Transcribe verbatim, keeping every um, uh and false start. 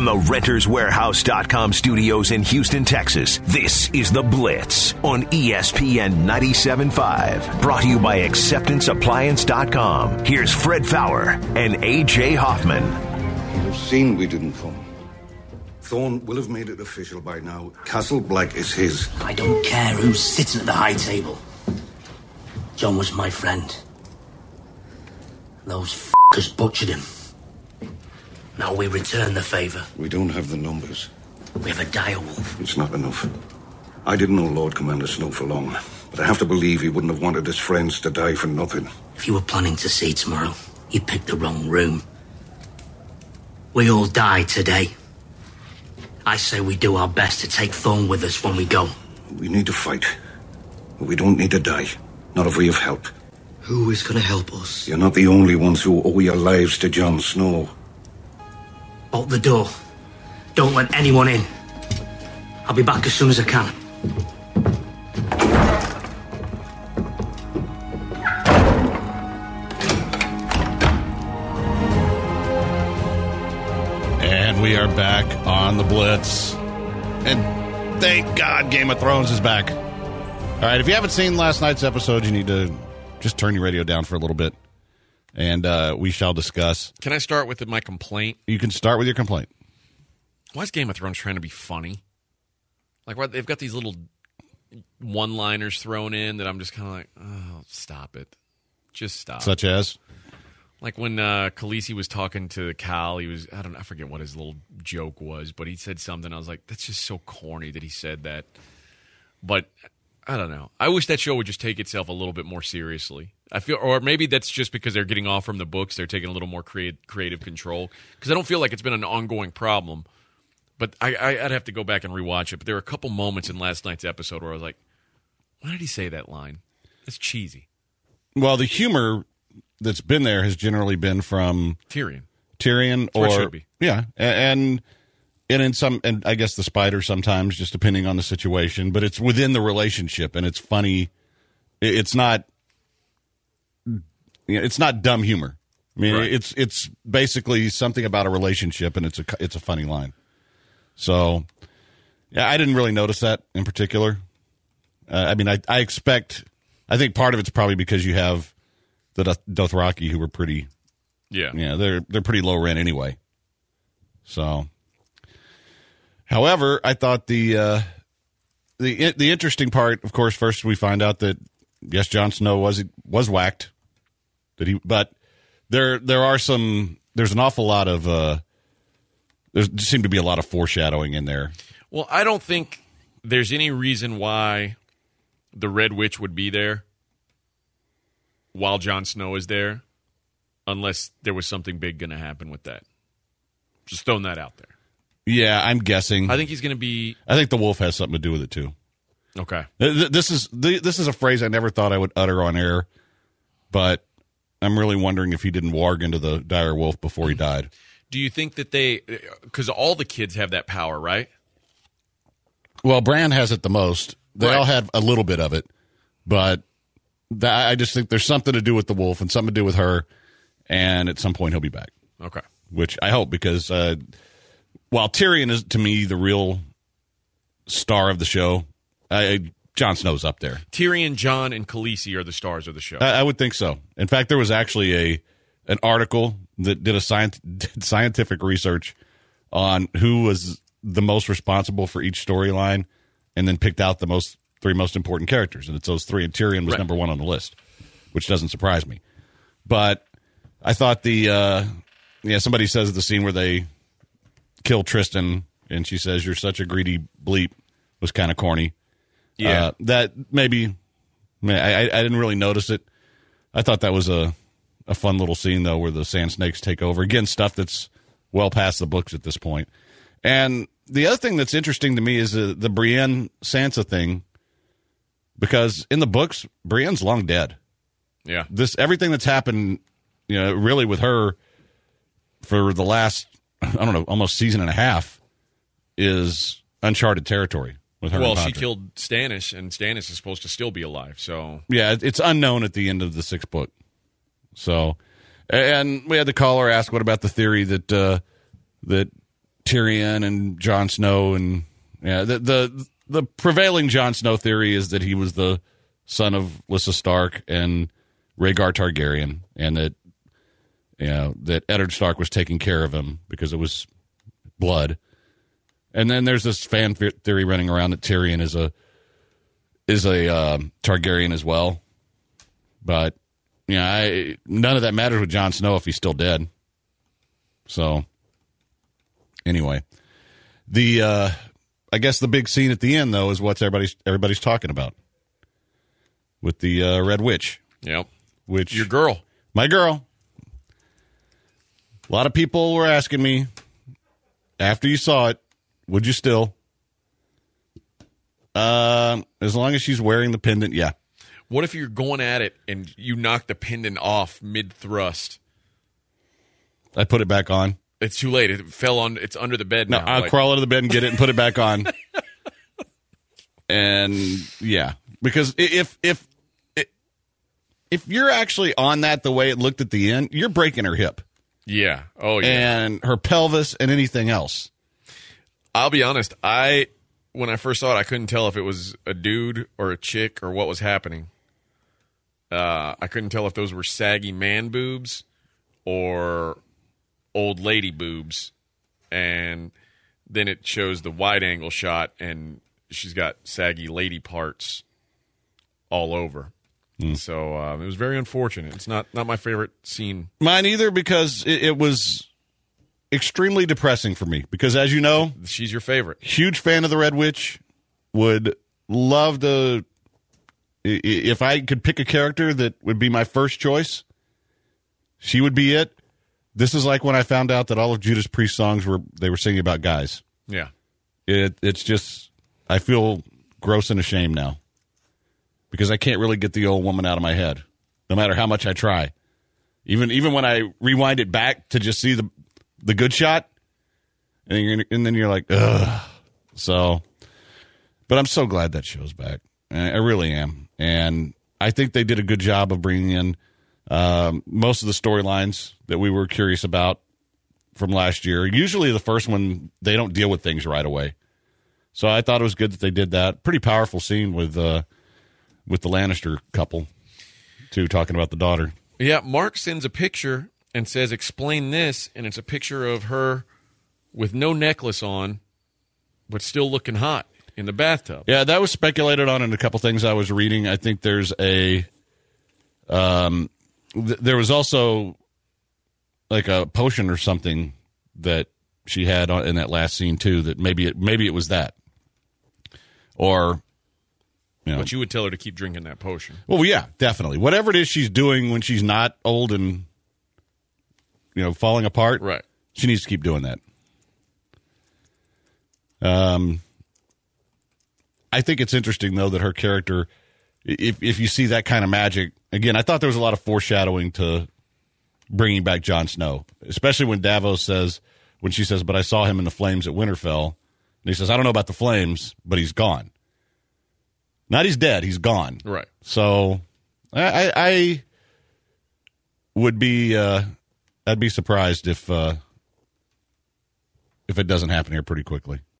From the Renters Warehouse dot com studios in Houston, Texas, this is The Blitz on E S P N ninety-seven point five. Brought to you by Acceptance Appliance dot com. Here's Fred Fowler and A J Hoffman. You've seen we didn't come. Thorne will have made it official by now. Castle Black is his. I don't care who's sitting at the high table. John was my friend. Those f***ers butchered him. Now we return the favour. We don't have the numbers. We have a dire wolf. It's not enough. I didn't know Lord Commander Snow for long, but I have to believe he wouldn't have wanted his friends to die for nothing. If you were planning to see tomorrow, you picked the wrong room. We all die today. I say we do our best to take Thorne with us when we go. We need to fight. But we don't need to die. Not if we have help. Who is going to help us? You're not the only ones who owe your lives to Jon Snow. Bolt the door. Don't let anyone in. I'll be back as soon as I can. And we are back on the Blitz. And thank God Game of Thrones is back. All right, if you haven't seen last night's episode, you need to just turn your radio down for a little bit. And uh, we shall discuss. Can I start with my complaint? You can start with your complaint. Why is Game of Thrones trying to be funny? Like, why, they've got these little one-liners thrown in that I'm just kind of like, oh, stop it. Just stop. Such as? Like when uh, Khaleesi was talking to Cal, he was, I don't know, I forget what his little joke was, but he said something. I was like, that's just so corny that he said that. But I don't know. I wish that show would just take itself a little bit more seriously. I feel, or maybe that's just because they're getting off from the books. They're taking a little more creative, creative control. Because I don't feel like it's been an ongoing problem. But I, I, I'd have to go back and rewatch it. But there were a couple moments in last night's episode where I was like, why did he say that line? It's cheesy. Well, the humor that's been there has generally been from Tyrion. Tyrion, That's where it or should be. yeah, and and in some, and I guess the spider sometimes, just depending on the situation. But it's within the relationship, and it's funny. It's not. It's not dumb humor. I mean, Right. it's it's basically something about a relationship, and it's a it's a funny line. So, yeah, I didn't really notice that in particular. Uh, I mean, I I expect. I think part of it's probably because you have the Dothraki, who were pretty. Yeah, Yeah, they're they're pretty low rent anyway. So, however, I thought the uh, the the interesting part, of course, first we find out that yes, Jon Snow was was whacked. That he, but there there are some. There's an awful lot of. Uh, there seemed to be a lot of foreshadowing in there. Well, I don't think there's any reason why the Red Witch would be there while Jon Snow is there, unless there was something big going to happen with that. Just throwing that out there. Yeah, I'm guessing. I think he's going to be. I think the wolf has something to do with it too. Okay. This is this is a phrase I never thought I would utter on air, but I'm really wondering if he didn't warg into the dire wolf before he died. Do you think that they, because all the kids have that power, right? Well, Bran has it the most. They Right. all have a little bit of it, but that, I just think there's something to do with the wolf and something to do with her, and at some point he'll be back. Okay. Which I hope, because uh, while Tyrion is, to me, the real star of the show, I, Jon Snow's up there. Tyrion, Jon, and Khaleesi are the stars of the show. I, I would think so. In fact, there was actually a an article that did a science, did scientific research on who was the most responsible for each storyline, and then picked out the most three most important characters, and it's those three. And Tyrion was Right. number one on the list, which doesn't surprise me. But I thought the uh, yeah somebody says the scene where they kill Tristan, and she says, "You're such a greedy bleep," was kind of corny. Yeah. Uh, that maybe I, I I didn't really notice it. I thought that was a a fun little scene though, where the Sand Snakes take over again. Stuff that's well past the books at this point. And the other thing that's interesting to me is the, the Brienne Sansa thing, because in the books, Brienne's long dead. Yeah. This everything that's happened, you know, really with her for the last I don't know almost season and a half is uncharted territory with her. Well, and she Podrick. killed Stannis, and Stannis is supposed to still be alive. So Yeah, it's unknown at the end of the sixth book. So, and we had the caller ask, "What about the theory that uh, that Tyrion and Jon Snow, and yeah, the the the prevailing Jon Snow theory is that he was the son of Lysa Stark and Rhaegar Targaryen, and that you know that Eddard Stark was taking care of him because it was blood. And then there's this fan theory running around that Tyrion is a is a uh, Targaryen as well, but you know, I none of that matters with Jon Snow if he's still dead. So. Anyway, the uh, I guess the big scene at the end, though, is what everybody's everybody's talking about with the uh, Red Witch. Yep, which your girl, my girl. A lot of people were asking me after you saw it, would you still? Uh, as long as she's wearing the pendant, yeah. What if you're going at it and you knock the pendant off mid thrust? I put it back on. It's too late. It fell on. It's under the bed no, now. I'll like, crawl out of the bed and get it and put it back on. And yeah, because if if if you're actually on that the way it looked at the end, you're breaking her hip. Yeah. Oh yeah. And her pelvis and anything else. I'll be honest. I when I first saw it, I couldn't tell if it was a dude or a chick or what was happening. Uh, I couldn't tell if those were saggy man boobs or old lady boobs, and then it shows the wide angle shot and she's got saggy lady parts all over. Mm. So um, it was very unfortunate. It's not not my favorite scene. Mine either, because it, it was extremely depressing for me, because as you know, she's your favorite. Huge fan of the Red Witch. Would love to, if I could pick a character that would be my first choice, she would be it. This is like when I found out that all of Judas Priest's songs were they were singing about guys. Yeah. It it's just I feel gross and ashamed now. Because I can't really get the old woman out of my head, no matter how much I try. Even even when I rewind it back to just see the the good shot, and you're, and then you're like, ugh. So, but I'm so glad that show's back. I really am, and I think they did a good job of bringing in um, most of the storylines that we were curious about from last year. Usually, the first one they don't deal with things right away, so I thought it was good that they did that. Pretty powerful scene with uh, with the Lannister couple, too, talking about the daughter. Yeah, Mark sends a picture and says, "Explain this," and it's a picture of her with no necklace on, but still looking hot in the bathtub. Yeah, that was speculated on in a couple things I was reading. I think there's a, um, th- there was also like a potion or something that she had on, in that last scene too. That maybe it, maybe it was that, or, you know, but you would tell her to keep drinking that potion. Well, yeah, definitely. Whatever it is she's doing when she's not old and, you know, falling apart, right? She needs to keep doing that. Um. I think it's interesting, though, that her character, if if you see that kind of magic, again, I thought there was a lot of foreshadowing to bringing back Jon Snow, especially when Davos says, when she says, but I saw him in the flames at Winterfell. And he says, I don't know about the flames, but he's gone. Not he's dead, he's gone. Right. So I, I, I would be, uh, I'd be surprised if, uh, if it doesn't happen here pretty quickly.